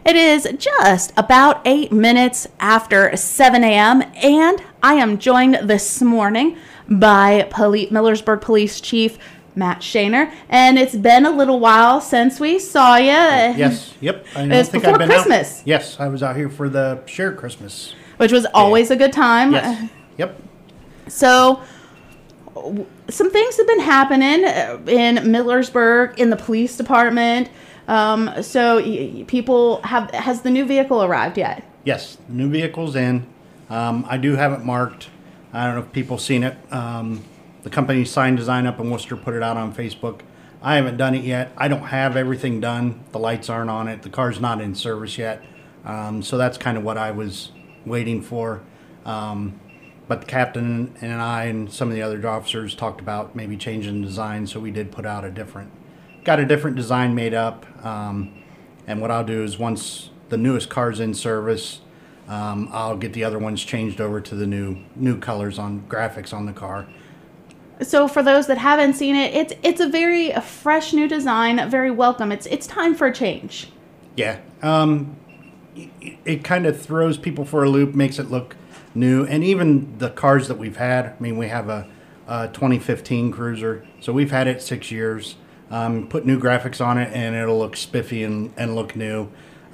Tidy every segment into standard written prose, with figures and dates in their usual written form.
It is just about 8 minutes after 7 a.m. and I am joined this morning by Millersburg Police Chief Matt Shaner, and it's been a little while since we saw you. Yes, yep. It was before Christmas. Out. Yes, I was out here for the shared Christmas. Which was always a good time. Yes, yep. So, some things have been happening in Millersburg, in the police department. Has the new vehicle arrived yet? Yes, the new vehicle's in. I do have it marked. I don't know if people seen it. The company Sign Design up in Worcester put it out on Facebook. I haven't done it yet. I don't have everything done. The lights aren't on it. The car's not in service yet. So that's kind of what I was waiting for. But the captain and I and some of the other officers talked about maybe changing the design. So we did put out got a different design made up. And what I'll do is once the newest car's in service, I'll get the other ones changed over to the new colors on graphics on the car. So for those that haven't seen it, it's a very fresh new design, very welcome. It's time for a change. Yeah. It kind of throws people for a loop, makes it look new. And even the cars that we've had, I mean, we have a 2015 Cruiser, so we've had it 6 years. Put new graphics on it and it'll look spiffy and look new.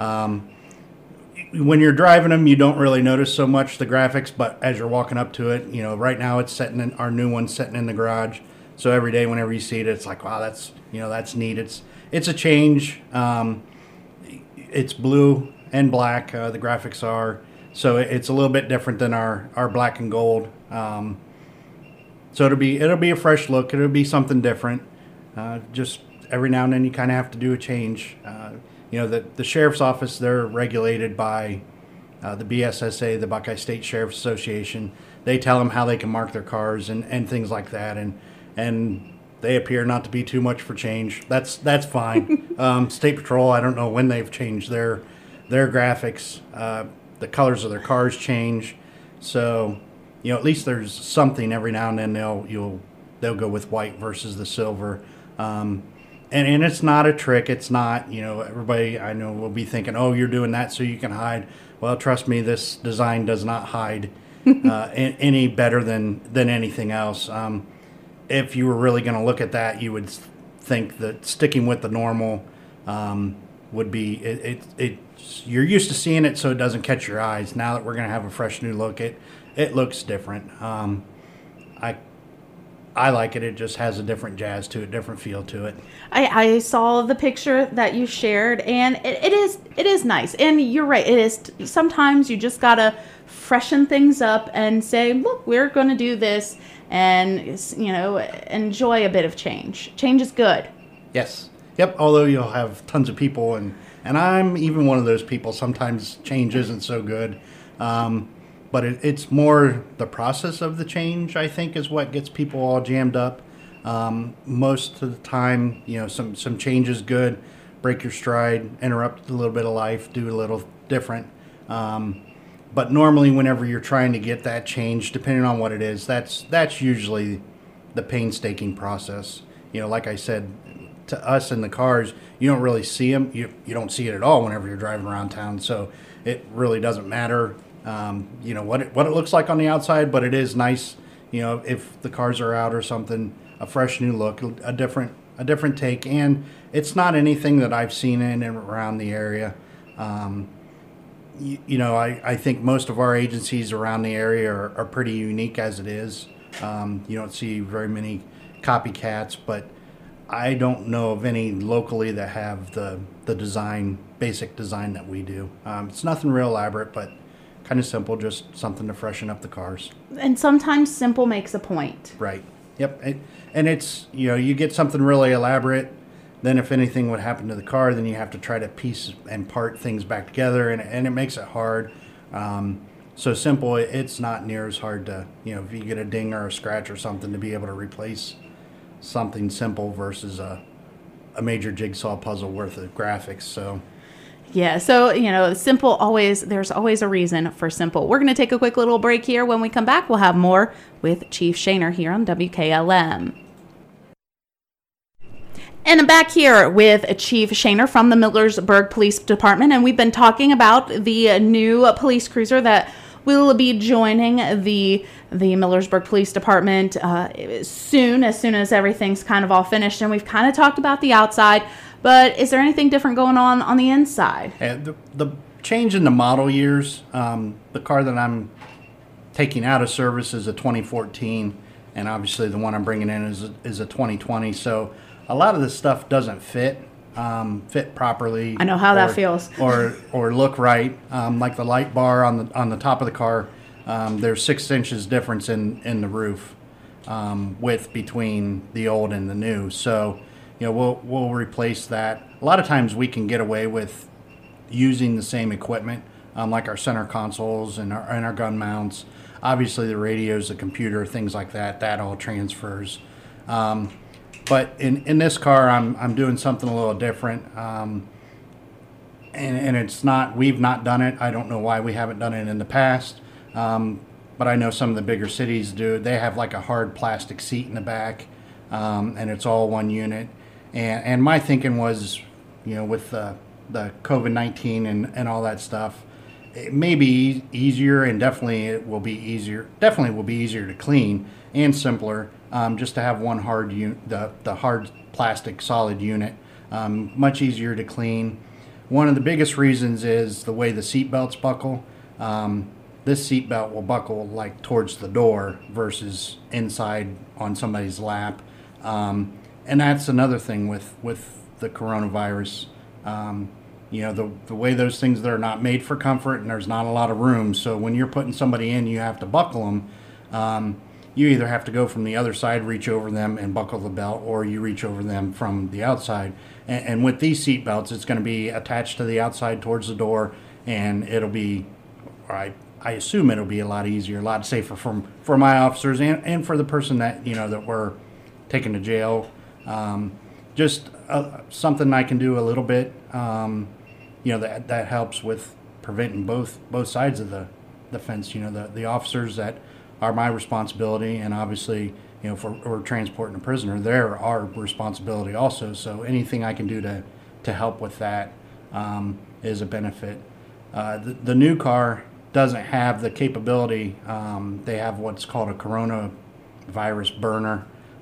When you're driving them, you don't really notice so much the graphics, but as you're walking up to it, right now it's our new one's sitting in the garage. So every day whenever you see it, it's like, wow, that's neat. It's a change. It's blue and black. The graphics are, so it's a little bit different than our black and gold. So it'll be a fresh look. It'll be something different. Just every now and then you kind of have to do a change. The sheriff's office, they're regulated by the BSSA, the Buckeye State Sheriff's Association. They tell them how they can mark their cars and things like that. And they appear not to be too much for change. That's fine. State Patrol, I don't know when they've changed their graphics. The colors of their cars change. So, at least there's something every now and then they'll go with white versus the silver. And it's not a trick. It's not, everybody I know will be thinking, oh, you're doing that so you can hide. Well, trust me, this design does not hide any better than anything else. If you were really going to look at that, you would think that sticking with the normal would be, you're used to seeing it so it doesn't catch your eyes. Now that we're going to have a fresh new look, it looks different. I like it. It just has a different jazz to it, different feel to it. I saw the picture that you shared, and it is nice. And you're right. It is. Sometimes you just gotta freshen things up and say, look, we're going to do this, and enjoy a bit of change. Change is good. Yes. Yep. Although you'll have tons of people, and I'm even one of those people. Sometimes change isn't so good. But it's more the process of the change, I think, is what gets people all jammed up. Most of the time, some change is good. Break your stride, interrupt a little bit of life, do a little different. But normally, whenever you're trying to get that change, depending on what it is, that's usually the painstaking process. Like I said, to us in the cars, you don't really see them. You don't see it at all whenever you're driving around town. So it really doesn't matter. What it looks like on the outside, but it is nice, if the cars are out or something, a fresh new look, a different take, and it's not anything that I've seen in and around the area. I think most of our agencies around the area are pretty unique as it is. You don't see very many copycats, but I don't know of any locally that have the basic design that we do. It's nothing real elaborate, but kind of simple, just something to freshen up the cars. And sometimes simple makes a point. Right. Yep. And it's, you get something really elaborate, then if anything would happen to the car, then you have to try to piece and part things back together, and it makes it hard. So simple, it's not near as hard to, if you get a ding or a scratch or something, to be able to replace something simple versus a major jigsaw puzzle worth of graphics. So yeah, so, simple there's always a reason for simple. We're going to take a quick little break here. When we come back, we'll have more with Chief Shaner here on WKLM. And I'm back here with Chief Shaner from the Millersburg Police Department, and we've been talking about the new police cruiser that will be joining the Millersburg Police Department soon as everything's kind of all finished. And we've kind of talked about the outside, but is there anything different going on the inside? The change in the model years, the car that I'm taking out of service is a 2014, and obviously the one I'm bringing in is a 2020. So a lot of this stuff doesn't fit properly. I know how that feels. or look right. Like the light bar on the top of the car, there's 6 inches difference in the roof width between the old and the new. So, we'll replace that. A lot of times we can get away with using the same equipment, like our center consoles and our gun mounts. Obviously, the radios, the computer, things like that. That all transfers. But in this car, I'm doing something a little different, and it's not, we've not done it. I don't know why we haven't done it in the past, but I know some of the bigger cities do. They have like a hard plastic seat in the back, and it's all one unit. And my thinking was, with the COVID-19 and all that stuff, it may be easier, and definitely will be easier to clean and simpler. Just to have one hard the hard plastic solid unit, much easier to clean. One of the biggest reasons is the way the seat belts buckle. This seat belt will buckle like towards the door versus inside on somebody's lap, and that's another thing with the coronavirus. The way those things, they're not made for comfort, and there's not a lot of room. So when you're putting somebody in, you have to buckle them. You either have to go from the other side, reach over them and buckle the belt, or you reach over them from the outside. And with these seat belts, it's going to be attached to the outside towards the door, and it'll be, I assume it'll be a lot easier, a lot safer for my officers and for the person that, that we're taking to jail. Just something I can do a little bit, that helps with preventing both sides of the fence. The officers that are my responsibility, and obviously, if we're transporting a prisoner, they're our responsibility also. So anything I can do to help with that is a benefit. The new car doesn't have the capability. They have what's called a coronavirus burner.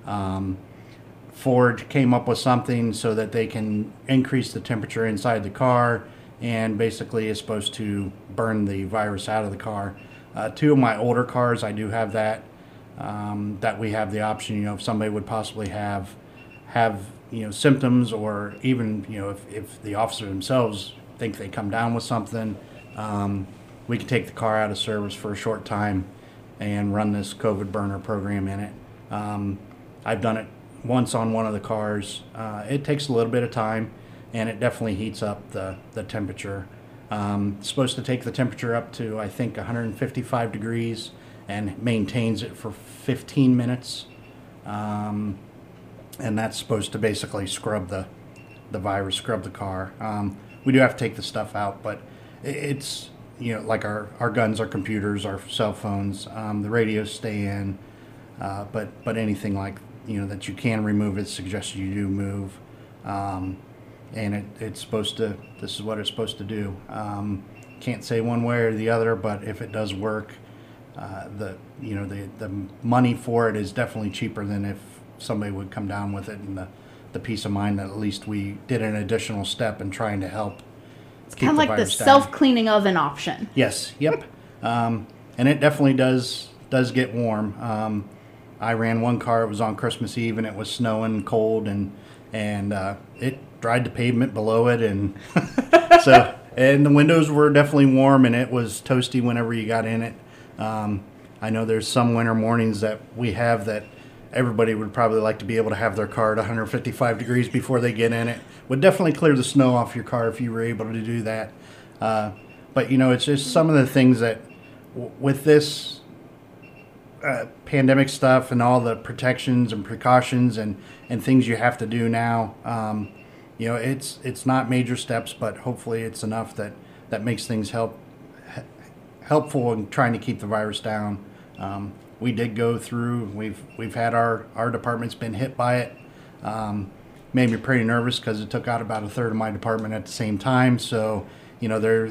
Ford came up with something so that they can increase the temperature inside the car, and basically is supposed to burn the virus out of the car. 2 of my older cars, I do have that we have the option, if somebody would possibly have symptoms, or even, if the officer themselves think they come down with something, we can take the car out of service for a short time and run this COVID burner program in it. I've done it once on one of the cars. It takes a little bit of time, and it definitely heats up the temperature. It's supposed to take the temperature up to, I think, 155 degrees, and maintains it for 15 minutes. And that's supposed to basically scrub the virus, scrub the car. We do have to take the stuff out, but it's, like our guns, our computers, our cell phones, the radios stay in, but anything like, that you can remove, it's suggested you do move. And it's supposed to, this is what it's supposed to do. Can't say one way or the other, but if it does work, the money for it is definitely cheaper than if somebody would come down with it, and the peace of mind that at least we did an additional step in trying to help. It's kind of like the self-cleaning oven option. Yes, yep. And it definitely does get warm. I ran one car, it was on Christmas Eve, and it was snowing, cold, and it dried the pavement below it, and and the windows were definitely warm, and it was toasty whenever you got in it. I know there's some winter mornings that we have that everybody would probably like to be able to have their car at 155 degrees before they get in it. Would definitely clear the snow off your car if you were able to do that. But it's just some of the things that with this pandemic stuff and all the protections and precautions and things you have to do now, it's not major steps, but hopefully it's enough that makes things helpful in trying to keep the virus down. We did go through, we've had our department's been hit by it. made me pretty nervous because it took out about a third of my department at the same time. So, you know, there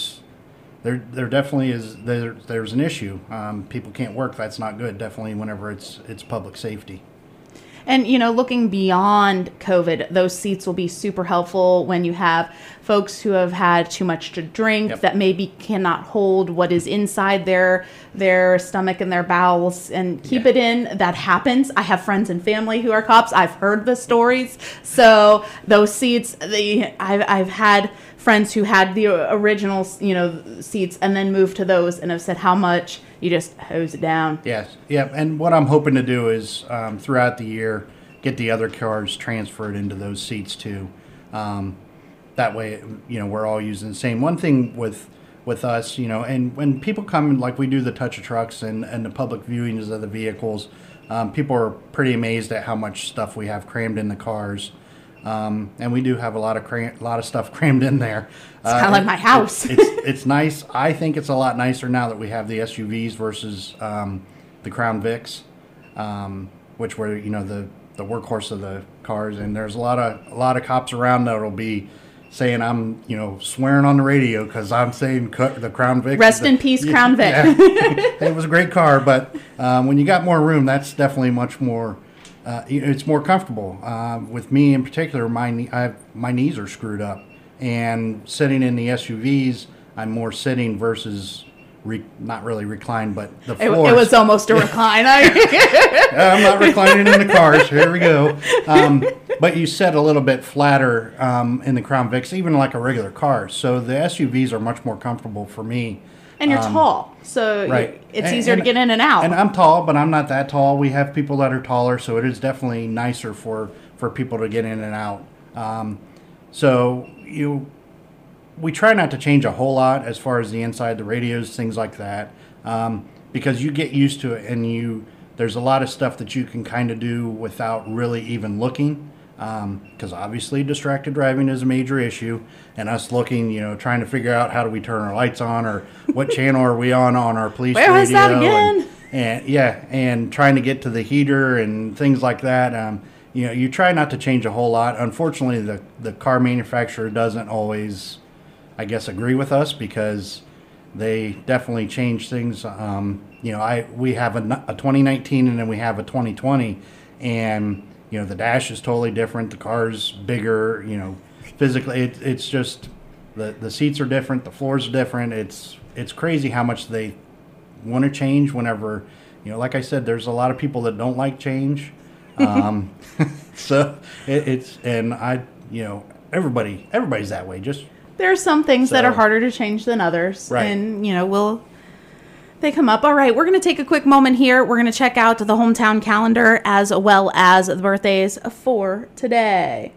definitely is there's an issue. People can't work. That's not good. Definitely whenever it's public safety. And, you know, looking beyond COVID, those seats will be super helpful when you have folks who have had too much to drink, Yep. that maybe cannot hold what is inside their stomach and their bowels and keep it in. That happens. I have friends and family who are cops. I've heard the stories. So those seats, I've had friends who had the original, you know, seats and then moved to those and have said how much you just hose it down. Yes. Yeah. And what I'm hoping to do is throughout the year get the other cars transferred into those seats too. That way, you know, we're all using the same. One thing with us, you know, and when people come, like we do the touch of trucks and the public viewings of the vehicles, people are pretty amazed at how much stuff we have crammed in the cars. And we do have a lot of stuff crammed in there. It's kind of like my house. It's nice. I think it's a lot nicer now that we have the SUVs versus the Crown Vics, which were, you know, the workhorse of the cars. And there's a lot of cops around that'll be saying I'm, you know, swearing on the radio because I'm saying the Crown Vic. Rest in peace, Crown Vic. Yeah. It was a great car, but when you got more room, that's definitely much more. It's more comfortable. With me in particular, my knees are screwed up, and sitting in the SUVs, I'm more sitting versus not really reclined, but the floor. It was almost a recline. I'm not reclining in the cars. Here we go. But you sit a little bit flatter in the Crown Vics, even like a regular car. So the SUVs are much more comfortable for me. And you're tall, so right. It's easier to get in and out. And I'm tall, but I'm not that tall. We have people that are taller, so it is definitely nicer for people to get in and out. We try not to change a whole lot as far as the inside, the radios, things like that, because you get used to it, and there's a lot of stuff that you can kind of do without really even looking. Because obviously distracted driving is a major issue, and us looking, you know, trying to figure out how do we turn our lights on or what channel are we on our police radio. Where was that again? And trying to get to the heater and things like that. You know, you try not to change a whole lot. Unfortunately, the car manufacturer doesn't always, I guess, agree with us because they definitely change things. You know, we have a 2019 and then we have a 2020, and you know, the dash is totally different. The car's bigger. You know, physically, it's just the seats are different. The floors are different. It's crazy how much they want to change. Whenever, you know, like I said, there's a lot of people that don't like change. So you know, everybody's that way. Just there are some things that are harder to change than others, right. And you know, they come up. All right, we're going to take a quick moment here. We're going to check out the hometown calendar as well as the birthdays for today.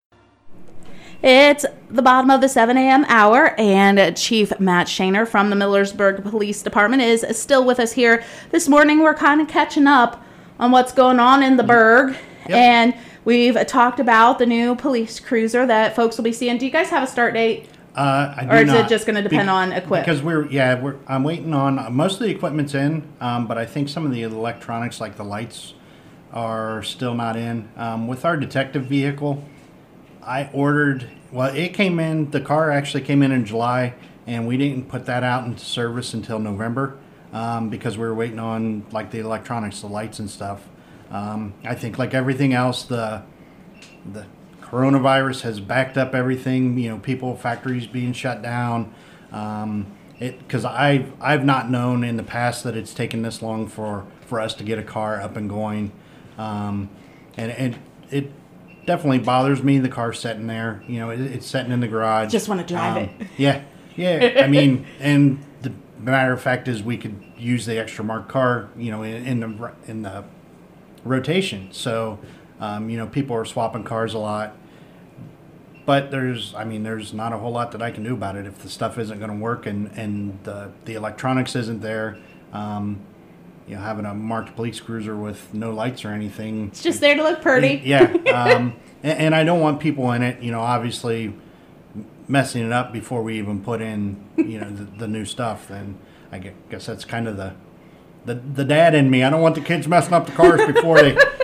It's the bottom of the 7 a.m. hour, and Chief Matt Shaner from the Millersburg Police Department is still with us here. This morning, we're kind of catching up on what's going on in the burg, Yep. And we've talked about the new police cruiser that folks will be seeing. Do you guys have a start date? I do or is not. it just going to depend on equipment? Because I'm waiting on most of the equipment's in, but I think some of the electronics like the lights are still not in. With our detective vehicle, I ordered. Well, it came in. The car actually came in July, and we didn't put that out into service until November because we were waiting on like the electronics, the lights and stuff. I think like everything else, the coronavirus has backed up everything. You know, factories being shut down. Because I've not known in the past that it's taken this long for us to get a car up and going, and it definitely bothers me. The car's sitting there. You know, it's sitting in the garage. Just want to drive it. Yeah. I mean, and the matter of fact is we could use the extra marked car. You know, in the rotation. So. You know, people are swapping cars a lot, but there's not a whole lot that I can do about it if the stuff isn't going to work and the electronics isn't there. You know, having a marked police cruiser with no lights or anything. It's just there to look pretty. Yeah. And I don't want people in it, you know, obviously messing it up before we even put in, you know, the new stuff. Then I guess that's kind of the dad in me. I don't want the kids messing up the cars before they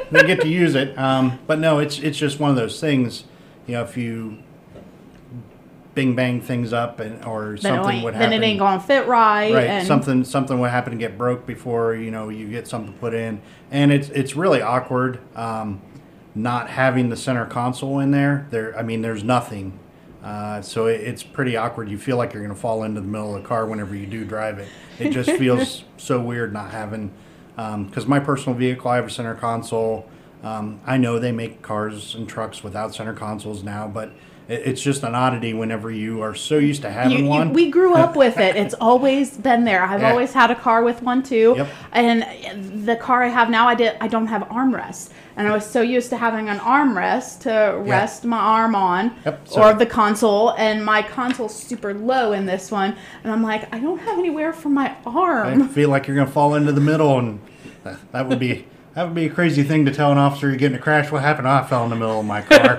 they get to use it. But no, it's just one of those things. You know, if you bing bang things up or something would happen, then it ain't gonna fit right. Right, And something would happen to get broke before you get something put in, and it's really awkward not having the center console in there. I mean, there's nothing, so it's pretty awkward. You feel like you're gonna fall into the middle of the car whenever you do drive it. It just feels so weird not having. Because my personal vehicle, I have a center console. I know they make cars and trucks without center consoles now, but it's just an oddity whenever you are so used to having one. We grew up with it. It's always been there. I've always had a car with one too. Yep. And the car I have now, I don't have armrests. And I was so used to having an armrest to rest my arm on, or the console. And my console's super low in this one. And I'm like, I don't have anywhere for my arm. I feel like you're going to fall into the middle, and that would be a crazy thing to tell an officer you get in a crash. What happened? Oh, I fell in the middle of my car.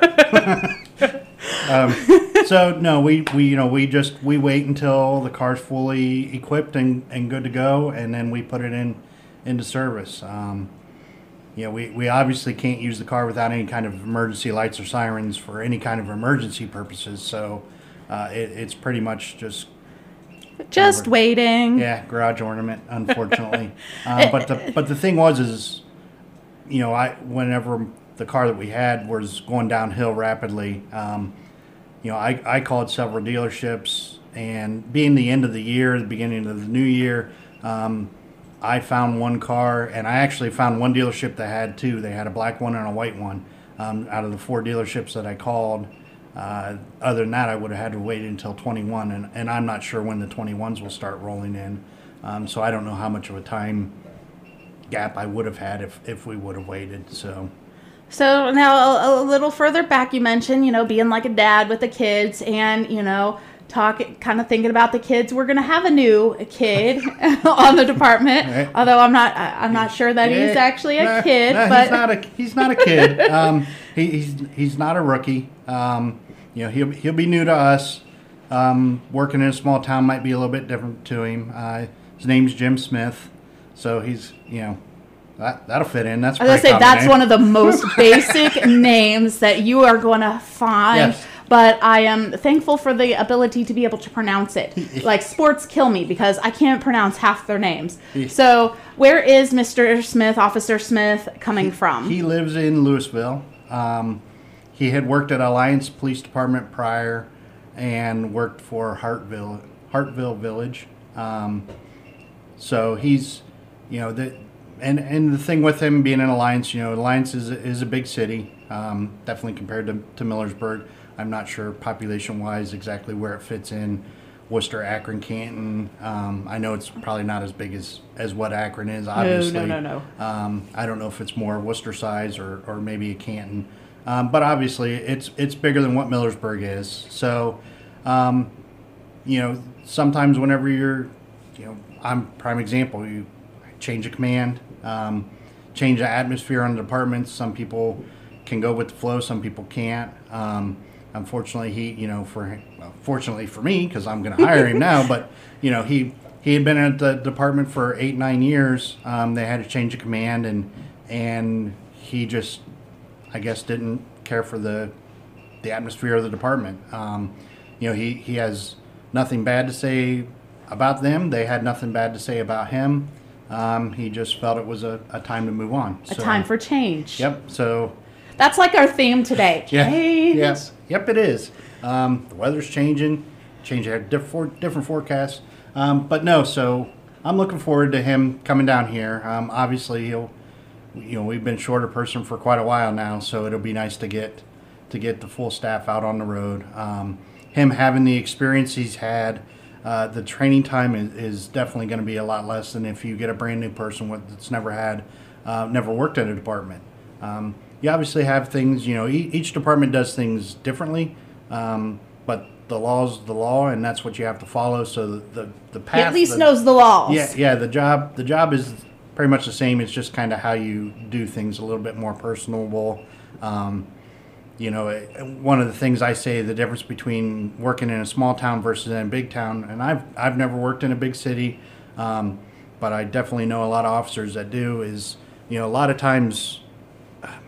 So no, we wait until the car's fully equipped and good to go, and then we put it into service. We obviously can't use the car without any kind of emergency lights or sirens for any kind of emergency purposes. So it's pretty much just waiting. Yeah, garage ornament, unfortunately. But the thing was whenever the car that we had was going downhill rapidly. I called several dealerships, and being the end of the year, the beginning of the new year, I found one car, and I actually found one dealership that had two. They had a black one and a white one. Out of the 4 dealerships that I called, other than that, I would have had to wait until 21, and I'm not sure when the 21s will start rolling in. So I don't know how much of a time gap I would have had if we would have waited. So now a little further back, you mentioned, being like a dad with the kids and, kind of thinking about the kids. We're going to have a new kid on the department, right. Although I'm not sure that he's actually a kid. But he's not a kid. He's not a rookie. He'll be new to us. Working in a small town might be a little bit different to him. His name's Jim Smith, so he's that'll fit in. That's. I was gonna say that's one of the most basic names that you are going to find. Yes. But I am thankful for the ability to be able to pronounce it. Like, sports kill me because I can't pronounce half their names. So where is Mr. Smith, Officer Smith, coming from? He lives in Louisville. He had worked at Alliance Police Department prior and worked for Hartville Village. So he's, and the thing with him being in Alliance, Alliance is a big city, definitely compared to Millersburg. I'm not sure population-wise exactly where it fits in. Worcester, Akron, Canton. I know it's probably not as big as what Akron is, obviously. No. I don't know if it's more Worcester size or maybe a Canton. But obviously it's bigger than what Millersburg is. So, sometimes whenever you're, I'm prime example, you change a command, change the atmosphere on the departments. Some people can go with the flow, some people can't. Unfortunately, fortunately for me, because I'm going to hire him now, but, he had been at the department for 8-9 years. They had to change a command, and he just, I guess, didn't care for the atmosphere of the department. He has nothing bad to say about them. They had nothing bad to say about him. He just felt it was a time to move on. A time for change. Yep. So that's like our theme today. Change. Yes. Yep, it is. The weather's changing. Different forecasts. But no, so I'm looking forward to him coming down here. Obviously, we've been short a person for quite a while now, so it'll be nice to get the full staff out on the road. Him having the experience he's had, the training time is definitely going to be a lot less than if you get a brand new person that's never worked in a department. You obviously have things, each department does things differently, but the law's the law, and that's what you have to follow. So the path, he at least knows the laws. Yeah. The job is pretty much the same. It's just kind of how you do things a little bit more personable. One of the things I say, the difference between working in a small town versus in a big town, and I've never worked in a big city, but I definitely know a lot of officers that do, is, a lot of times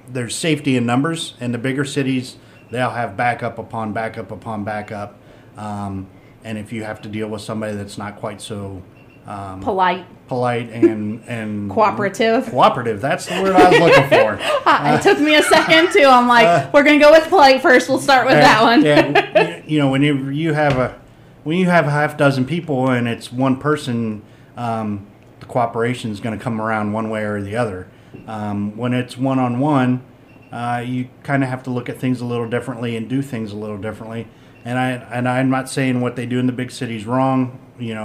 there's safety in numbers. In the bigger cities, they'll have backup upon backup upon backup. And if you have to deal with somebody that's not quite so polite and cooperative, that's the word I was looking for. It took me a second too. I'm like, we're gonna go with polite first. We'll start with that one. Yeah, when you have a half dozen people and it's one person, the cooperation is going to come around one way or the other. When it's one-on-one, you kind of have to look at things a little differently and do things a little differently. And I'm not saying what they do in the big cities wrong,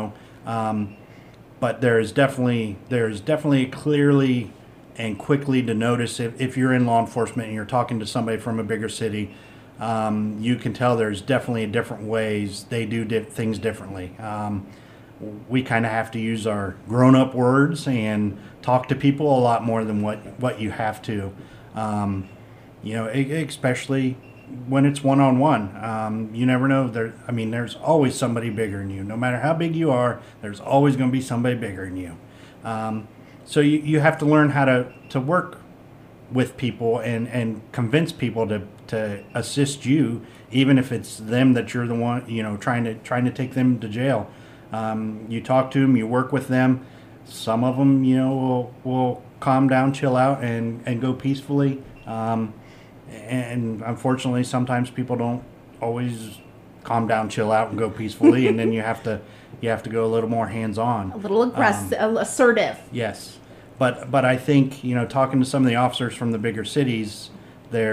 but there's definitely clearly and quickly to notice if you're in law enforcement and you're talking to somebody from a bigger city, you can tell there's definitely different ways they do things differently. We kind of have to use our grown-up words and talk to people a lot more than what you have to, especially when it's one-on-one. You never know. There's always somebody bigger than you. No matter how big you are, there's always going to be somebody bigger than you. So you have to learn how to work with people and convince people to assist you, even if it's them that you're the one, trying to take them to jail. You talk to them, you work with them. Some of them, will calm down, chill out, and go peacefully. And unfortunately, sometimes people don't always calm down, chill out, and go peacefully, and then you have to go a little more hands-on, a little aggressive, assertive. Yes, but I think talking to some of the officers from the bigger cities, they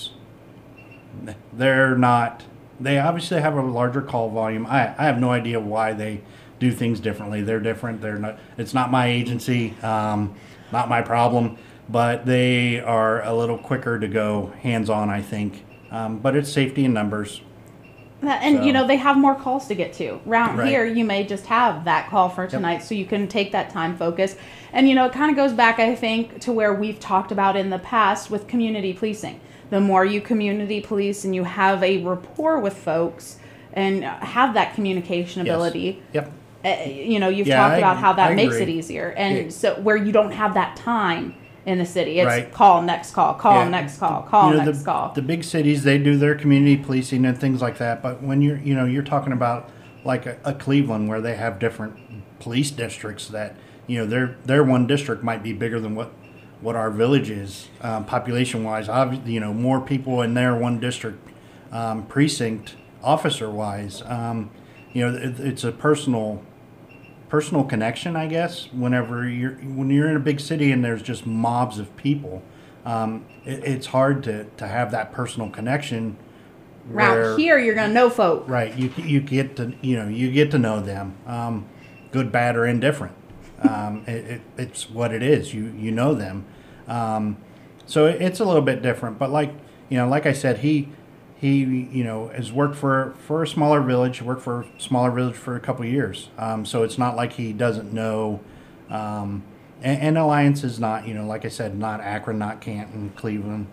obviously have a larger call volume. I have no idea why they do things differently. They're different. They're not. It's not my agency, not my problem. But they are a little quicker to go hands-on, I think. But it's safety in numbers. And, they have more calls to get to. Around here, you may just have that call for tonight, so you can take that time focus. And, it kind of goes back, I think, to where we've talked about in the past with community policing. The more you community police and you have a rapport with folks and have that communication ability. Yes. Yep. You've talked about how that makes it easier. And so where you don't have that time in the city, it's call, next call, next call, next call. The big cities, they do their community policing and things like that. But when you're talking about like a Cleveland where they have different police districts that, their one district might be bigger than what our village is, population-wise. Obviously, more people in their one district, precinct, officer-wise. It's a personal connection, I guess. When you're in a big city and there's just mobs of people, it's hard to have that personal connection. Around here, you're gonna know folk. Right. You get to know them, good, bad, or indifferent. It's what it is. You know them. So it's a little bit different. But like I said, he has worked for a smaller village, for a couple of years. So it's not like he doesn't know. And Alliance is not, like I said, not Akron, not Canton, Cleveland.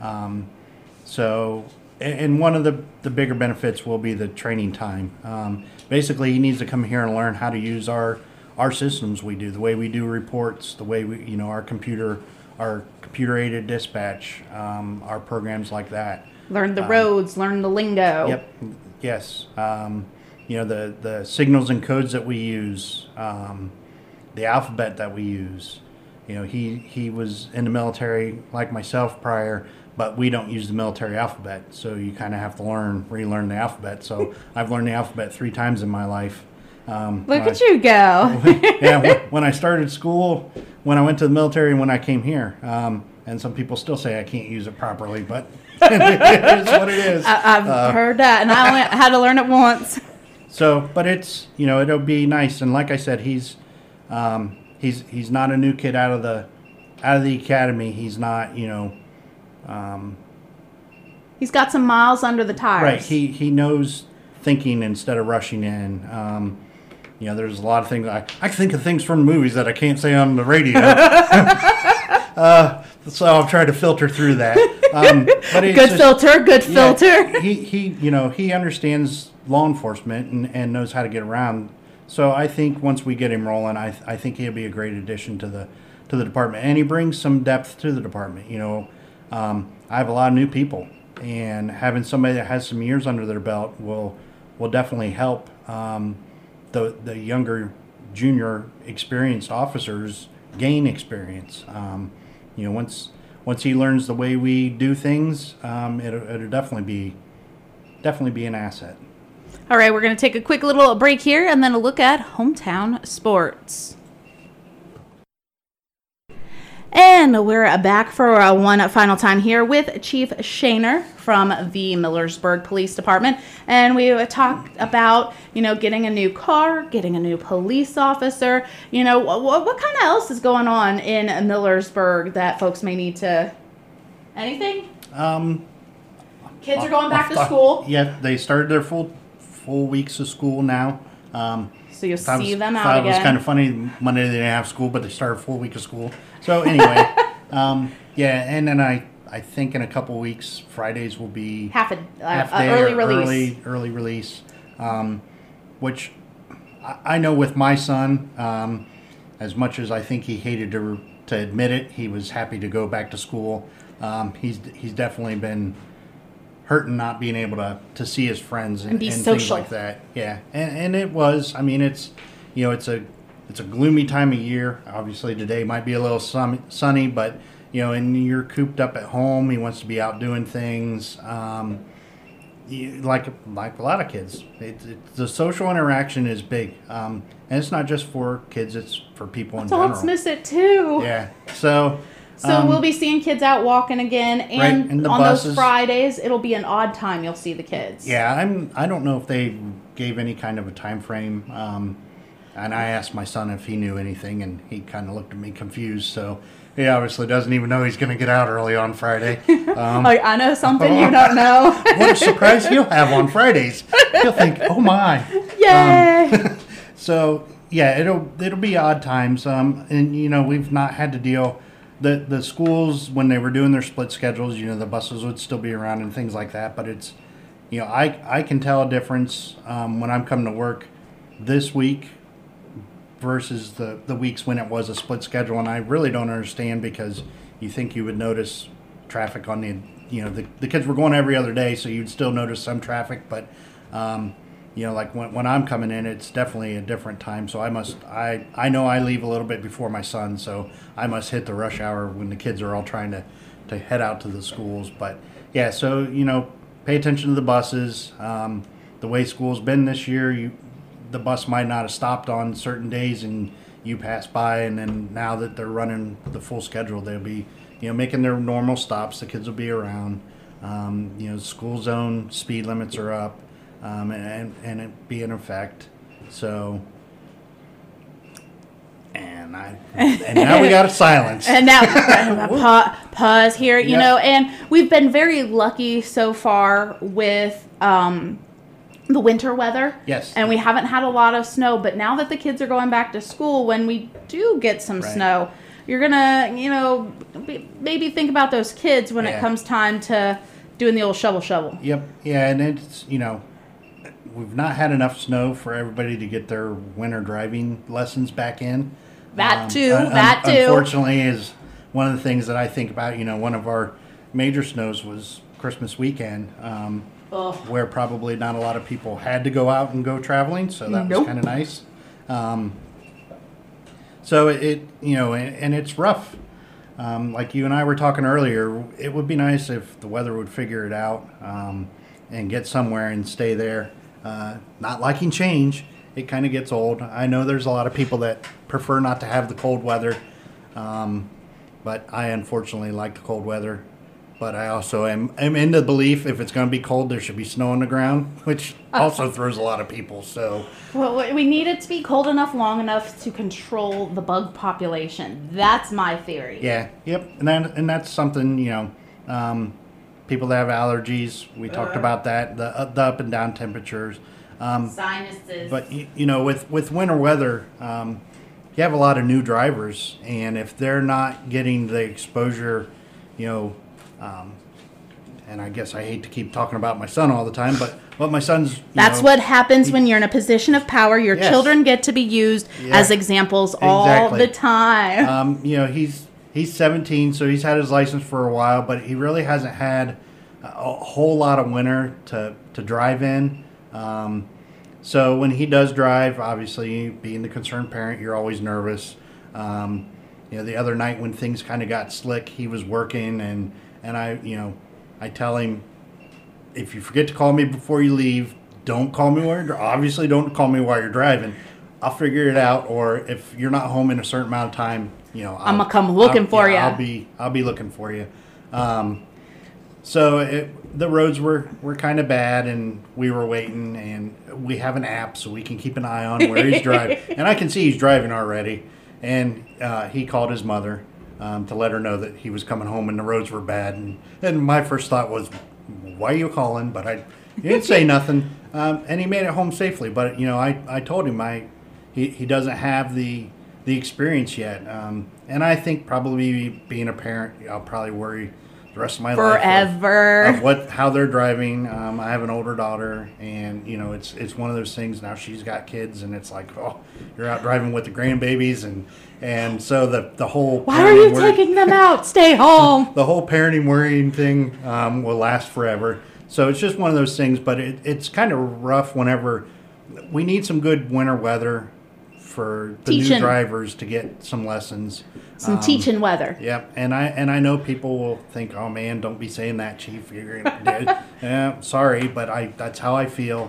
And one of the bigger benefits will be the training time. Basically, he needs to come here and learn how to use our systems we do, the way we do reports, the way we, our computer-aided dispatch, our programs like that. Learn the roads, learn the lingo. Yep. Yes. The signals and codes that we use, the alphabet that we use. He was in the military like myself prior, but we don't use the military alphabet. So you kind of have to relearn the alphabet. So I've learned the alphabet 3 times in my life. Look at you go. Yeah. When I started school, when I went to the military, and when I came here. And some people still say I can't use it properly, but it is what it is. I've heard that, and I only had to learn it once. So, but it's it'll be nice, and like I said, he's not a new kid out of the academy. He's not he's got some miles under the tires. Right. He knows thinking instead of rushing in. There's a lot of things I can think of things from movies that I can't say on the radio. So I'll try to filter through that. But good filter. He understands law enforcement and knows how to get around. So I think once we get him rolling, I think he'll be a great addition to the department, and he brings some depth to the department. I have a lot of new people, and having somebody that has some years under their belt will definitely help the younger junior experienced officers gain experience. Once he learns the way we do things, it'll definitely be an asset. All right, we're going to take a quick little break here and then a look at hometown sports. And we're back for one final time here with Chief Shaner from the Millersburg Police Department. And we talked about, getting a new car, getting a new police officer. What kind of else is going on in Millersburg that folks may need to... Anything? Kids are going back to school. Yeah, they started their full weeks of school now. So you'll see them out again. It was kind of funny. Monday they didn't have school, but they started a full week of school. So anyway, and then I think in a couple weeks, Fridays will be half day early release, which I know with my son, as much as I think he hated to admit it, he was happy to go back to school. He's definitely been hurting not being able to see his friends and be and social. Things like that. Yeah, and it was. I mean, it's it's a gloomy time of year. Obviously, today might be a little sunny, but and you're cooped up at home. He wants to be out doing things. Like a lot of kids, the social interaction is big, and it's not just for kids; it's for people in general. Adults miss it too. Yeah, so we'll be seeing kids out walking again, and right, on buses. Those Fridays, it'll be an odd time. You'll see the kids. Yeah, I don't know if they gave any kind of a time frame, and I asked my son if he knew anything, and he kind of looked at me confused. So he obviously doesn't even know he's going to get out early on Friday. Like, I know something you don't know. What a surprise he'll have on Fridays. He'll think, "Oh my!" Yay! So yeah, it'll be odd times, and we've not had to deal. The schools, when they were doing their split schedules, the buses would still be around and things like that. But it's, I can tell a difference when I'm coming to work this week versus the weeks when it was a split schedule, and I really don't understand, because you think you would notice traffic on the kids were going every other day, so you'd still notice some traffic, but like when I'm coming in, it's definitely a different time. So I know I leave a little bit before my son, so I must hit the rush hour when the kids are all trying to head out to the schools. But yeah, so pay attention to the buses. The way school's been this year, the bus might not have stopped on certain days, and you pass by, and then now that they're running the full schedule, they'll be making their normal stops. The kids will be around. School zone speed limits are up. And it be in effect. So, and now we got a silence. And now pause here, and we've been very lucky so far with the winter weather. Yes. And we haven't had a lot of snow, but now that the kids are going back to school, when we do get some snow, you're gonna, maybe think about those kids when it comes time to doing the old shovel. Yep. Yeah, and it's we've not had enough snow for everybody to get their winter driving lessons back in. That too. Unfortunately, is one of the things that I think about. One of our major snows was Christmas weekend, where probably not a lot of people had to go out and go traveling, so that was kind of nice. So it and it's rough. Like you and I were talking earlier, it would be nice if the weather would figure it out and get somewhere and stay there. Not liking change, it kind of gets old. I know there's a lot of people that prefer not to have the cold weather, but I unfortunately like the cold weather. But I also am in the belief if it's going to be cold, there should be snow on the ground, which also throws a lot of people. So well, we need it to be cold enough, long enough to control the bug population. That's my theory. Yeah, yep, and that's something people that have allergies, we talked about that, the up and down temperatures. Sinuses. But, with winter weather, you have a lot of new drivers, and if they're not getting the exposure, and I guess I hate to keep talking about my son all the time, but my son's... That's what happens when you're in a position of power. Your children get to be used as examples all the time. he's 17, so he's had his license for a while, but he really hasn't had a whole lot of winter to drive in. So when he does drive, obviously, being the concerned parent, you're always nervous. The other night when things kind of got slick, he was working, and I tell him, if you forget to call me before you leave, don't call me while you're obviously don't call me while you're driving. I'll figure it out. Or if you're not home in a certain amount of time, I'm gonna come looking for you. I'll be looking for you. So the roads were kind of bad, and we were waiting, and we have an app so we can keep an eye on where he's driving, and I can see he's driving already. And he called his mother to let her know that he was coming home and the roads were bad. And my first thought was, why are you calling? But he didn't say nothing. And he made it home safely. But, I told him he doesn't have the experience yet. And I think probably being a parent, I'll probably worry the rest of my life of how they're driving. I have an older daughter, and it's one of those things. Now she's got kids, and it's like, oh, you're out driving with the grandbabies, and so the whole why are you taking them out? Stay home. The whole parenting worrying thing will last forever. So it's just one of those things. But it's kind of rough whenever we need some good winter weather for the new drivers to get some lessons. Some teaching weather. Yep, and I know people will think, oh man, don't be saying that, Chief. Yeah, sorry, but that's how I feel,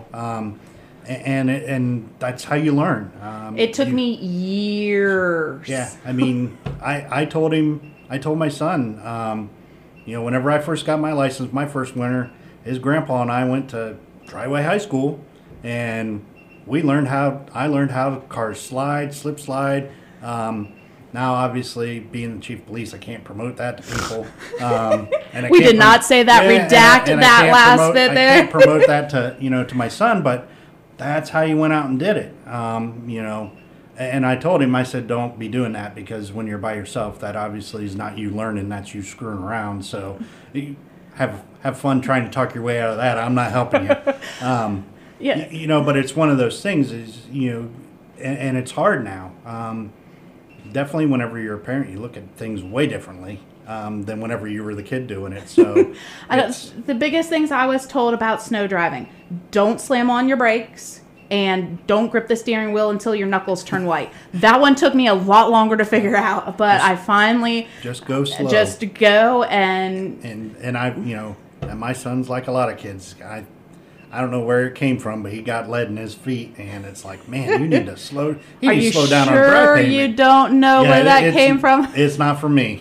and that's how you learn. It took me years. Yeah, I mean, I told my son, whenever I first got my license, my first winter, his grandpa and I went to Triway High School, and I learned how cars slide, slip slide. Now, obviously, being the chief of police, I can't promote that to people. And we did not say that. Redact that last bit there. I can't promote that to my son, but that's how you went out and did it. And I told him, I said, don't be doing that, because when you're by yourself, that obviously is not you learning, that's you screwing around. So you have fun trying to talk your way out of that. I'm not helping you. Yeah. But it's one of those things and it's hard now. Definitely whenever you're a parent, you look at things way differently than whenever you were the kid doing it. So the biggest things I was told about snow driving: don't slam on your brakes and don't grip the steering wheel until your knuckles turn white. That one took me a lot longer to figure out, but I finally just go slow. Just go and I and my son's like a lot of kids. I don't know where it came from, but he got lead in his feet, and it's like, man, you need to slow. You need to slow down on dry pavement. You don't know where that came from? It's not from me.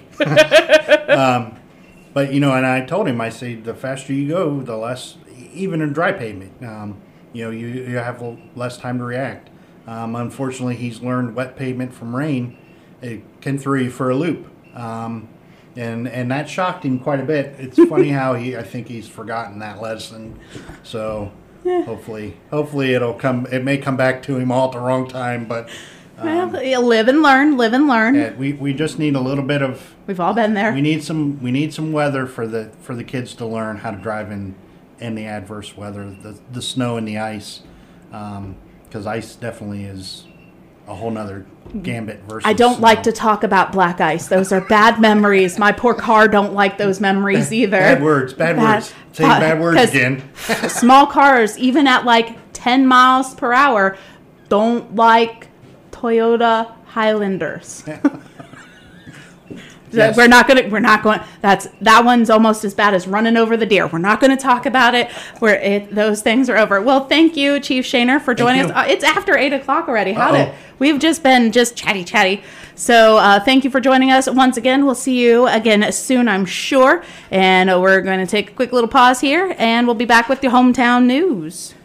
But and I told him, I say, the faster you go, the less, even in dry pavement, you have less time to react. Unfortunately, he's learned wet pavement from rain. It can throw you for a loop. And that shocked him quite a bit. It's funny how I think he's forgotten that lesson. So hopefully it may come back to him all at the wrong time, but live and learn. Yeah, we just need a little bit of. We've all been there. We need some weather for the kids to learn how to drive in the adverse weather, the snow and the ice, because ice definitely is a whole nother gambit versus. I don't like to talk about black ice. Those are bad memories. My poor car don't like those memories either. Bad words. Say bad words again. Small cars, even at like 10 miles per hour, don't like Toyota Highlanders. Yes. We're not going. That one's almost as bad as running over the deer. We're not going to talk about it. Those things are over. Well, thank you, Chief Shaner, for joining us. It's after 8:00 already. We've just been chatty. So thank you for joining us once again. We'll see you again soon, I'm sure. And we're going to take a quick little pause here, and we'll be back with your hometown news.